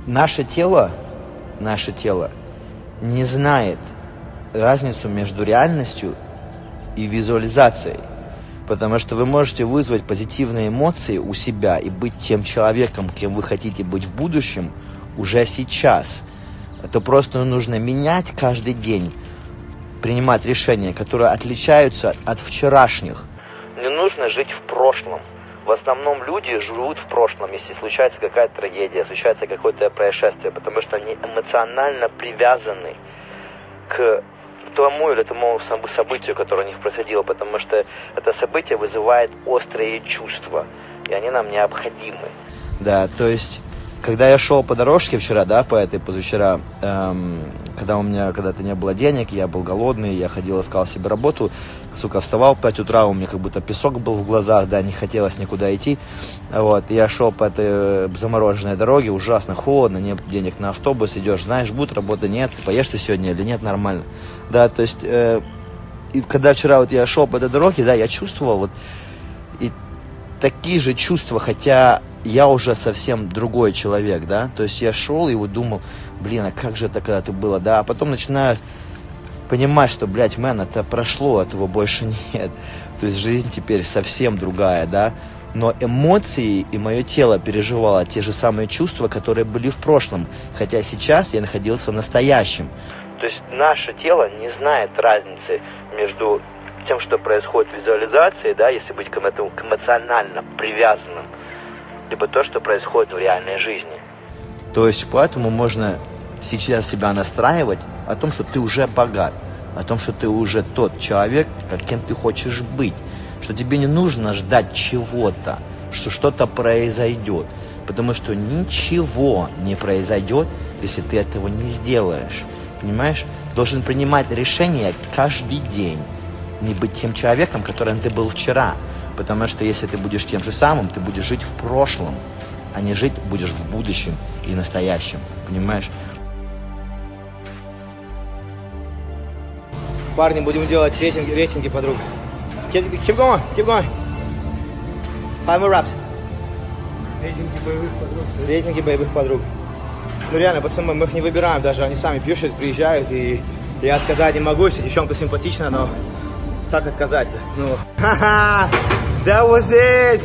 Наше тело не знает разницу между реальностью и визуализацией. Потому что вы можете вызвать позитивные эмоции у себя и быть тем человеком, кем вы хотите быть в будущем, уже сейчас. Это просто нужно менять каждый день, принимать решения, которые отличаются от вчерашних. Не нужно жить в прошлом. В основном люди живут в прошлом, если случается какая-то трагедия, случается какое-то происшествие, потому что они эмоционально привязаны к тому или тому событию, которое у них происходило, потому что это событие вызывает острые чувства, и они нам необходимы. Да, то есть, когда я шел по дорожке вчера, да, позавчера, когда у меня когда-то не было денег, я был голодный, я ходил, искал себе работу, сука, вставал в 5 утра, у меня как будто песок был в глазах, да, не хотелось никуда идти, вот, я шел по этой замороженной дороге, ужасно холодно, нет денег на автобус, идешь, знаешь, будет работа, нет, поешь ты сегодня или нет, нормально, да, то есть, и когда вчера вот я шел по этой дороге, да, я чувствовал вот, и такие же чувства, хотя я уже совсем другой человек, да, то есть я шел и вот думал, блин, а как же это когда-то было, да, а потом начинаю понимать, что, блядь, это прошло, этого больше нет, то есть жизнь теперь совсем другая, да, но эмоции и мое тело переживало те же самые чувства, которые были в прошлом, хотя сейчас я находился в настоящем. То есть наше тело не знает разницы между тем, что происходит в визуализации, да, если быть к эмоционально привязанным, либо то, что происходит в реальной жизни. То есть поэтому можно сейчас себя настраивать о том, что ты уже богат, о том, что ты уже тот человек, кем ты хочешь быть, что тебе не нужно ждать чего-то, что что-то произойдет, потому что ничего не произойдет, если ты этого не сделаешь, понимаешь? Должен принимать решения каждый день, не быть тем человеком, которым ты был вчера. Потому что если ты будешь тем же самым, ты будешь жить в прошлом, а не жить будешь в будущем и настоящем. Понимаешь? Парни, будем делать рейтинги подруг. Keep going, keep going. 5 more reps. Рейтинги боевых подруг. Ну реально, пацаны, мы их не выбираем даже, они сами пишут, приезжают, и я отказать не могу, если девчонка симпатичная, но как отказать-то? Ну, that was it,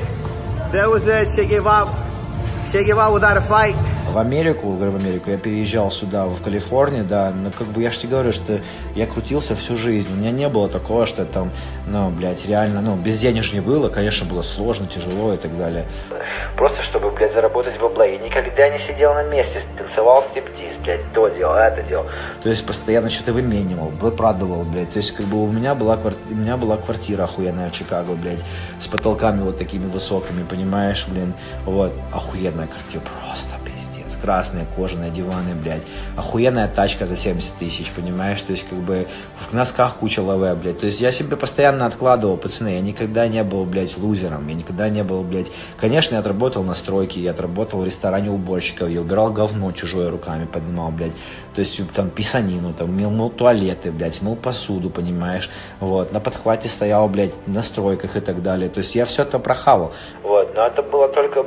she gave up without a fight. В Америку, я переезжал сюда, в Калифорнию, да, но как бы я же тебе говорю, что я крутился всю жизнь, у меня не было такого, что там, реально, без денег же не было, конечно, было сложно, тяжело и так далее. Просто чтобы, заработать бабла, я никогда не сидел на месте, танцевал стриптиз, то делал, это делал. То есть постоянно что-то выменивал, продавал, то есть как бы у меня была квартира охуенная в Чикаго, с потолками вот такими высокими, понимаешь, вот, охуенная квартира, просто пиздец, красные кожаные диваны, охуенная тачка за 70 тысяч, понимаешь, то есть как бы в носках куча лаве, то есть я себе постоянно откладывал, пацаны, я никогда не был, лузером, я никогда не был, конечно, я отработал на стройке, я отработал в ресторане уборщиков, я убирал говно чужое руками, поднимал, то есть там писанину, там мыл туалеты, мыл посуду, понимаешь, вот, на подхвате стоял, на стройках и так далее, то есть я все это прохавал, вот, но это было только,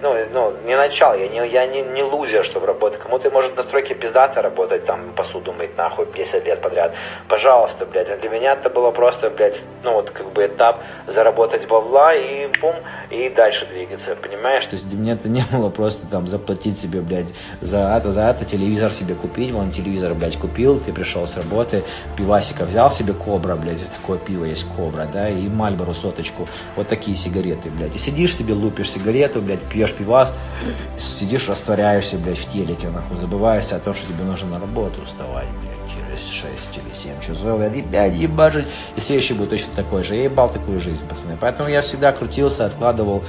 не начало, я не лузер, чтобы работать, кому-то может на стройке пиздато работать, там, посуду мыть, нахуй, 50 лет подряд, пожалуйста, а для меня это было просто, этап заработать бабла и бум, и дальше двигаться, понимаешь? То есть для меня это не было просто там заплатить себе, за это телевизор себе купить, вон телевизор, купил, ты пришел с работы, пивасика взял себе Кобра, здесь такое пиво есть Кобра, да, и Мальборо соточку, вот такие сигареты, и сидишь себе, лупишь сигарету, пьешь пивас, сидишь, растворяешься, в телеке, нахуй, забываешься о том, что тебе нужно на работу вставать, через 6 или 7 часов, и опять ебашить, и следующий будет точно такой же, я ебал такую жизнь, пацаны, поэтому я всегда крутился, откладывал.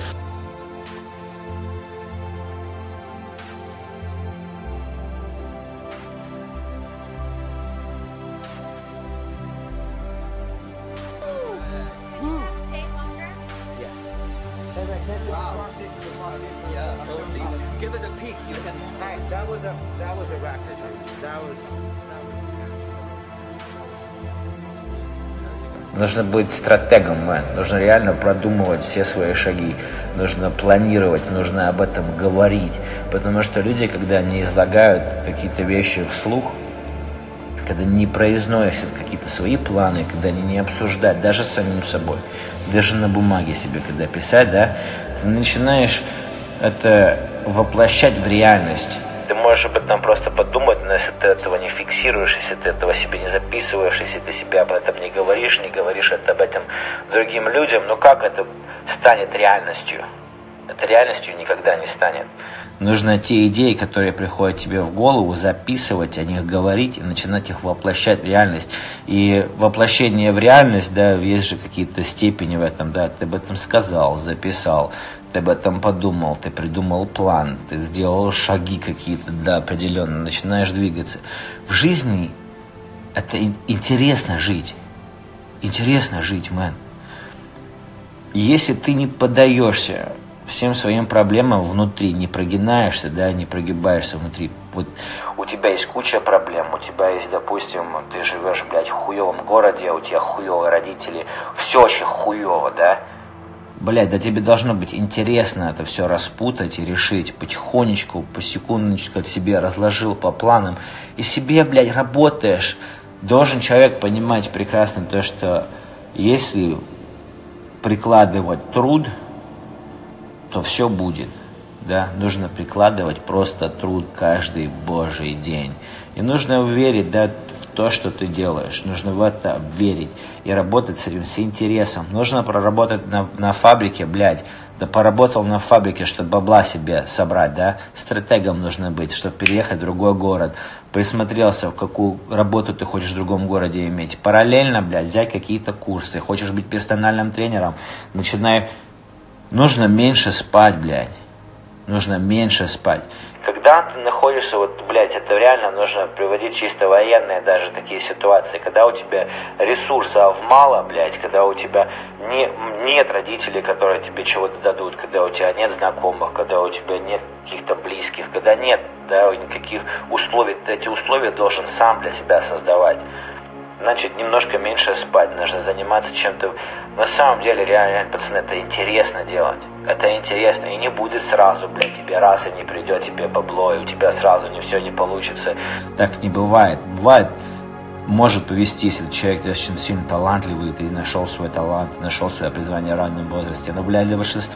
Нужно быть стратегом, нужно реально продумывать все свои шаги. нужно планировать, нужно об этом говорить. Потому что люди, когда они излагают какие-то вещи вслух, когда не произносят какие-то свои планы, когда они не обсуждают даже с самим собой, даже на бумаге себе, когда писать, да, ты начинаешь это воплощать в реальность. Ты можешь об этом просто подумать, но если ты этого не фиксируешь, если ты этого себе не записываешь, если ты себе об этом не говоришь об этом другим людям, ну как это станет реальностью? Это реальностью никогда не станет. Нужно те идеи, которые приходят тебе в голову, записывать, о них говорить и начинать их воплощать в реальность. И воплощение в реальность, да, есть же какие-то степени в этом, да, ты об этом сказал, записал, ты об этом подумал, ты придумал план, ты сделал шаги какие-то, да, определенно, начинаешь двигаться. В жизни это интересно жить. Интересно жить, мэн. Если ты не поддаешься всем своим проблемам внутри, не прогинаешься, да, не прогибаешься внутри. Вот у тебя есть куча проблем, у тебя есть, допустим, ты живешь, блядь, в хуевом городе, у тебя хуевые родители, все очень хуево, да? Блядь, да тебе должно быть интересно это все распутать и решить потихонечку, по секундочку себе разложил по планам и себе, блядь, работаешь. Должен человек понимать прекрасно то, что если прикладывать труд, то все будет, да, нужно прикладывать просто труд каждый божий день. И нужно верить, да, в то, что ты делаешь, нужно в это верить и работать с этим, с интересом. Нужно проработать на фабрике, блядь, да поработал на фабрике, чтобы бабла себе собрать, да, стратегом нужно быть, чтобы переехать в другой город, присмотрелся, в какую работу ты хочешь в другом городе иметь. Параллельно, блядь, взять какие-то курсы, хочешь быть персональным тренером, начинай. Нужно меньше спать, блядь. Нужно меньше спать. Когда ты находишься, вот, блядь, это реально нужно приводить чисто военные даже такие ситуации. Когда у тебя ресурсов мало, блядь, когда у тебя нет родителей, которые тебе чего-то дадут, когда у тебя нет знакомых, когда у тебя нет каких-то близких, когда нет, да, никаких условий. Ты эти условия должен сам для себя создавать. Значит, немножко меньше спать, нужно заниматься чем-то. На самом деле, реально, пацаны, это интересно делать. Это интересно, и не будет сразу, блядь, тебе раз и не придет тебе бабло, и у тебя сразу все не получится. Так не бывает. Бывает, может повезти, если человек очень сильно талантливый, ты нашел свой талант, нашел свое призвание в раннем возрасте. Но, блядь, для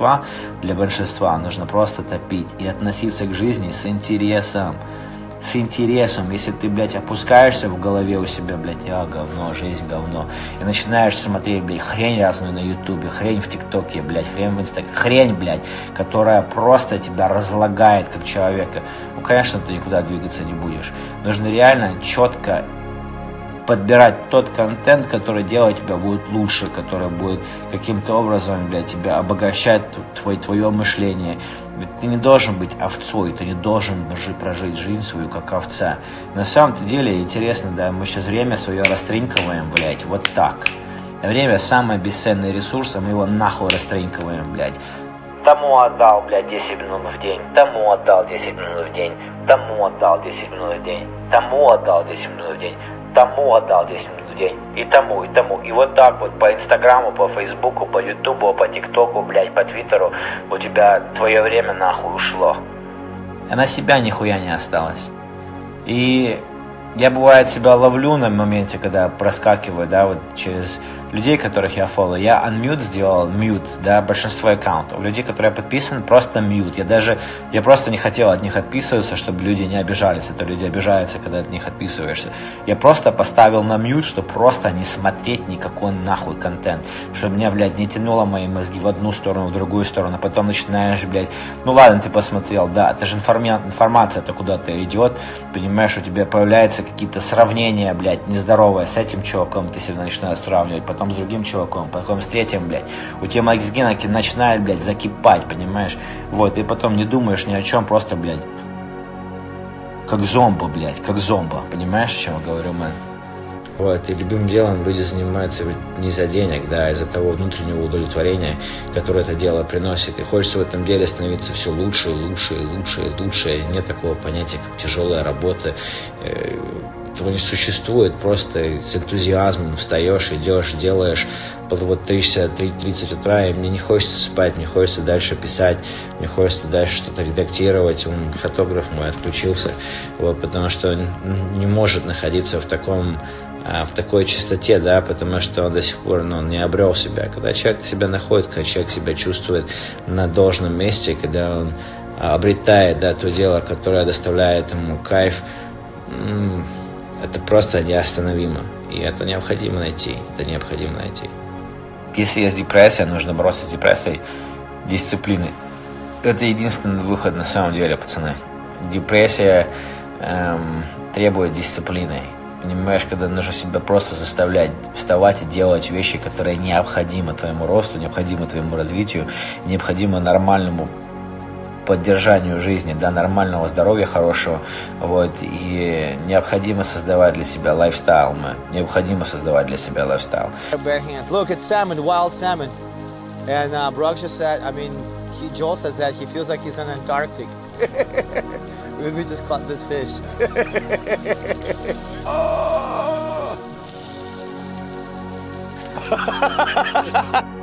большинства нужно просто топить и относиться к жизни с интересом. С интересом, если ты, блядь, опускаешься в голове у себя, блядь, говно, жизнь говно, и начинаешь смотреть, блядь, хрень разную на ютубе, хрень в тиктоке, блядь, хрень в инстаграме, хрень, блядь, которая просто тебя разлагает как человека, ну, конечно, ты никуда двигаться не будешь. Нужно реально четко подбирать тот контент, который делать тебя будет лучше, который будет каким-то образом, блядь, тебя обогащать твое мышление. Ведь ты не должен быть овцой, ты не должен прожить жизнь свою как овца. На самом-то деле интересно, да, мы сейчас время свое растринкиваем, блядь, вот так. Время самый бесценный ресурс, а мы его нахуй растринкиваем, блядь. Тому отдал, блядь, 10 минут в день, тому отдал 10 минут в день, тому отдал 10 минут в день, тому отдал 10 минут в день, тому отдал 10 минут в день, и тому, и тому. И вот так вот по Инстаграму, по Фейсбуку, по Ютубу, по ТикТоку, блядь, по Твиттеру у тебя твое время нахуй ушло. А на себя нихуя не осталось. И я, бывает, себя ловлю на моменте, когда проскакиваю, да, вот через людей, которых я фоллоу, я unmute сделал, mute, да, большинство аккаунтов. Людей, которые подписаны, просто mute. Я просто не хотел от них отписываться, чтобы люди не обижались. Это люди обижаются, когда от них отписываешься. Я просто поставил на mute, чтобы просто не смотреть никакой нахуй контент. Чтобы меня, блядь, не тянуло мои мозги в одну сторону, в другую сторону. Потом начинаешь, блядь, ну ладно, ты посмотрел, да, это же информация-то куда-то идет, понимаешь, у тебя появляются какие-то сравнения, блядь, нездоровые с этим чуваком, ты себя начинаешь сравнивать, потом с другим чуваком, потом с третьим, блядь. У тебя мозги начинает, блядь, закипать, понимаешь? Вот, и потом не думаешь ни о чем, просто, блядь, как зомби, блядь, как зомба, понимаешь, о чем я говорю, мэн? Вот, и любым делом люди занимаются не за денег, да, а из-за того внутреннего удовлетворения, которое это дело приносит. И хочется в этом деле становиться все лучше, лучше, лучше, лучше. Нет такого понятия, как тяжелая работа. этого не существует. Просто с энтузиазмом встаешь, идешь, делаешь. Вот 30 утра, и мне не хочется спать, мне хочется дальше писать, мне хочется дальше что-то редактировать. Фотограф мой отключился, вот, потому что он не может находиться в такой чистоте, да, потому что он до сих пор не обрел себя. Когда человек себя находит, когда человек себя чувствует на должном месте, когда он обретает, да, то дело, которое доставляет ему кайф, это просто неостановимо. И это необходимо найти. Если есть депрессия, нужно бороться с депрессией дисциплиной. Это единственный выход на самом деле, пацаны. Депрессия требует дисциплины. Понимаешь, когда нужно себя просто заставлять вставать и делать вещи, которые необходимы твоему росту, необходимы твоему развитию, необходимы нормальному поддержанию жизни, да, нормального здоровья хорошего, вот, и необходимо создавать для себя лайфстайл, Bare hands. Look, it's salmon, wild salmon. And Brock just said, Joel says that he feels like he's in Antarctic. We just caught this fish. Oh!